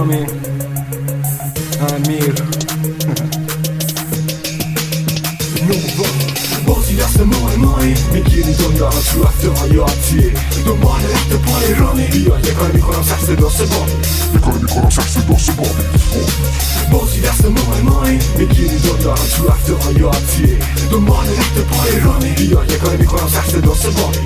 رامین امیر بازی دست مایی میگیری دنیا رو تو هفته حیاتی دنبال رفت پای رانی بیا یه کار میکنم سخت دست بابی بازی دست مایی میگیری دنیا رو تو هفته حیاتی دنبال رفت پای رانی بیا یه کار میکنم سخت دست بابی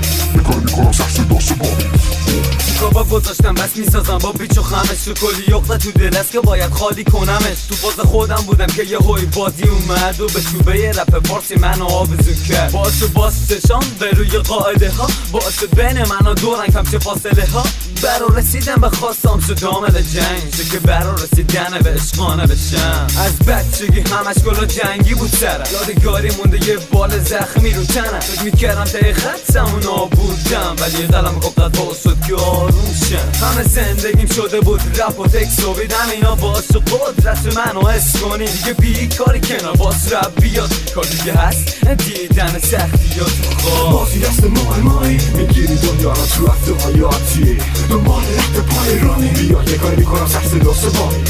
کابا گذاشتم بس میسازم با بیچ و خمش تو کلی یقطه تو دل است که باید خالی کنمش تو فاز خودم بودم که یه هوی بازی اومد و به چوبه رپ فارسی منو آویزون کرد باز چشام به روی قاعده ها باعث بین من و دو رنگ همچه فاصله ها برا رسیدم به خواستم شد دامل جنگ چه که برا رسیدن به عشقانه بشم از بچگی همش گلا جنگی بود سرم یادگاری مونده یه بال زخمی رو تنم فکر میکردم تای خطم و نابودم ولی قلم گفتت باعث شد که آروم شم همه زندگیم شده بود رپ و تکس و بیدم اینا باعث شد قدرت منو حس کنی دیگه بیکاری کنار باز رپ بیاد کار دیگه هست دیدن سختیات خواه بازی دست مایی میگیری دنیا رو تو هفته حیاتی دنبال رفت پای رانی بیا یه کاری میکنم سخت دست بابی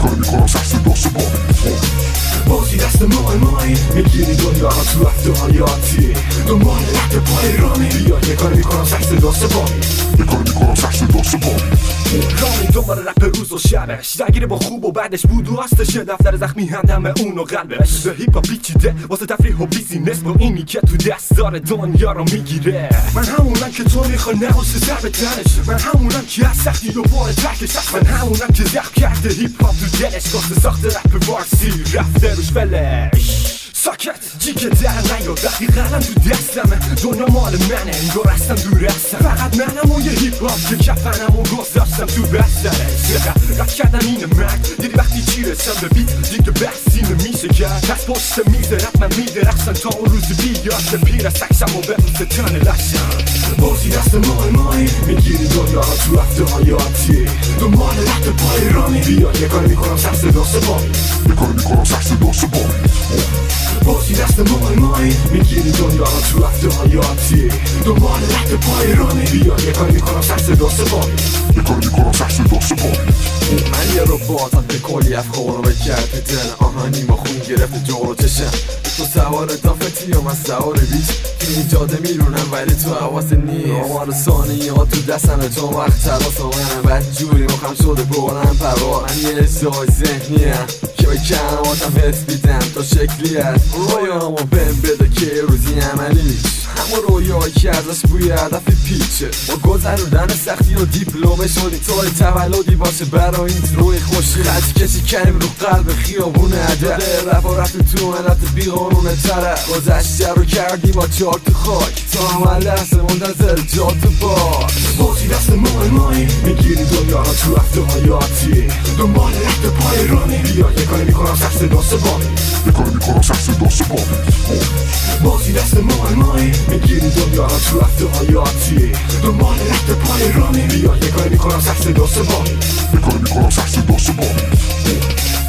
بازی دست مایی میگیری دنیا رو تو هفته حیاتی دنبال رفت پای رانی بیا یه کاری میکنم سخت دست بابی رانی دنبال رپ روز و شبش درگیره با خوب و بعدش بود و هستش دفتر زخمی هندم اون و قلبش به هیپ هاپ پیچیده واسه تفریح و بیزینس با اینی که تو دست داره دنیا رو میگیره من همونم که تو میخوای نباشه سر به تنش من همونم که از سختی و بار ترکش من همونم که زخم کرده هیپ هاپ تو دلش واسه ساخت رپ فارسی رفته روش فلش ساکت جیگه در نیاد وقتی قلم تو دستمه دنیا مال منه انگار هستم دور هستم فقط منم و یه هیپ هاپ که کفنم و گذاشتم تو بسترش رد کردم این مرد دیدی وقتی چی رسم به بیت دیگه بحثی نمیشه کرد پس پشت میز رپ من میدرخشم تا اون روزی بیاد به پیر سکشم و به روز تن لشم بازی دست مایی میگیری دنیا رو تو هفته حیاتی دنبال رفت پای رانی بیا یه کار میکنم سخت دست بابی بازی دست مایی میگیری دنیا رو تو هفته حیاتی دنبال رفت پای رانی بیا یه کار میکنم سخت دست بابی من یه رو باتم به کلی افکارو بکرد دل آهانی ما خون گرفت جورو چشم تو سوار دافتی و من سوار بیچ تو این جاده میرونم ولی تو حواست نیست آمار ثانیه ها تو دستمه تو وقت تراس و منم بد جوری مخم شده برم پروا من یه ازای ذهنیم که به کلماتم حس بیدم تا شکلی هست رویامو بهم بده که روزی عملیش همه رویایی که ازش بوی هدف پیچه با گذروندن سختی و دیپلمه شدی توی تولدی باشه برای این روی خوشی خط کشی کنیم رو قلب خیابون عدد رفت و رفت تو ملت بیقانون طرف گذشته رو کردی با چار تو خاک تا همه لحظه منتظر جا تو باز بازی دست مایی میگیری دنیا رو تو هفته حیاتی دنبال رفت پای رانی بیا یه کاری میکنم سخت دست بابی بازی دست مایی میگیری دنیا رو تو هفته حیاتی دنبال رفت پای رانی بیا یه کاری میکنم سخت دست بابی